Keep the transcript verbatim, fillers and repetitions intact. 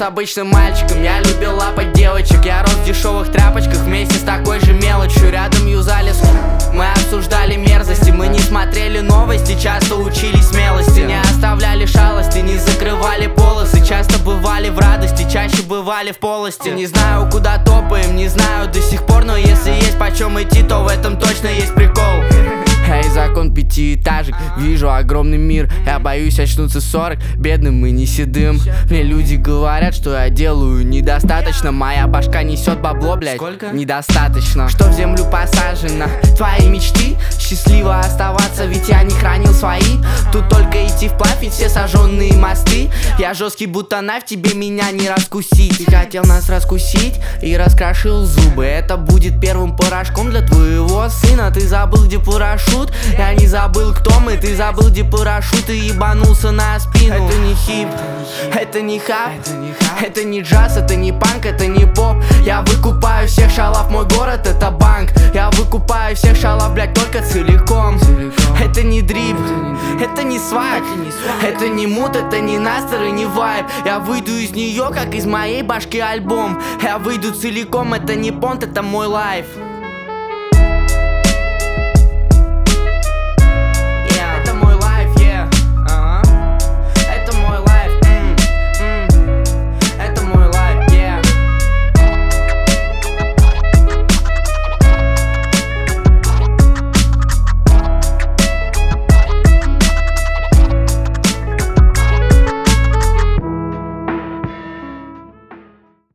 рос обычным мальчиком, я любил лапать девочек. Я рос в дешевых тряпочках вместе с такой же мелочью. Рядом юзали с... мы обсуждали мерзости. Мы не смотрели новости, часто учились смелости. Не оставляли шалости, не закрывали полосы. Часто бывали в радости, чаще бывали в полости. Не знаю, куда топаем, не знаю до сих пор, но если есть почем идти, то в этом точно есть прикол. Эй, закон пятиэтажек, вижу огромный мир. Я боюсь очнуться сорок, бедным и не седым. Мне люди говорят, что я делаю недостаточно. Моя башка несет бабло, блядь. Сколько? Недостаточно. Что в землю посажено? Твои мечты? Счастливо оставаться, ведь я не хранил свои. Тут только идти вплавь, ведь все сожженные мосты. Я жесткий, будто навь, тебе меня не раскусить. Ты хотел нас раскусить и раскрошил зубы. Это будет первым порошком для твоего сына. Ты забыл, где парашют? Я не забыл, кто мы. Ты забыл, где парашют и ебанулся на спину. Это не хип, это не хап, это не джаз, это не панк, это не поп. Я выкупаю всех шалав, мой город это банк. Я выкупаю всех шалав, блядь, только целиком. Это не дрип, это не свайп, это не мут, это не настер и не вайб. Я выйду из нее, как из моей башки альбом. Я выйду целиком, это не понт, это мой лайф.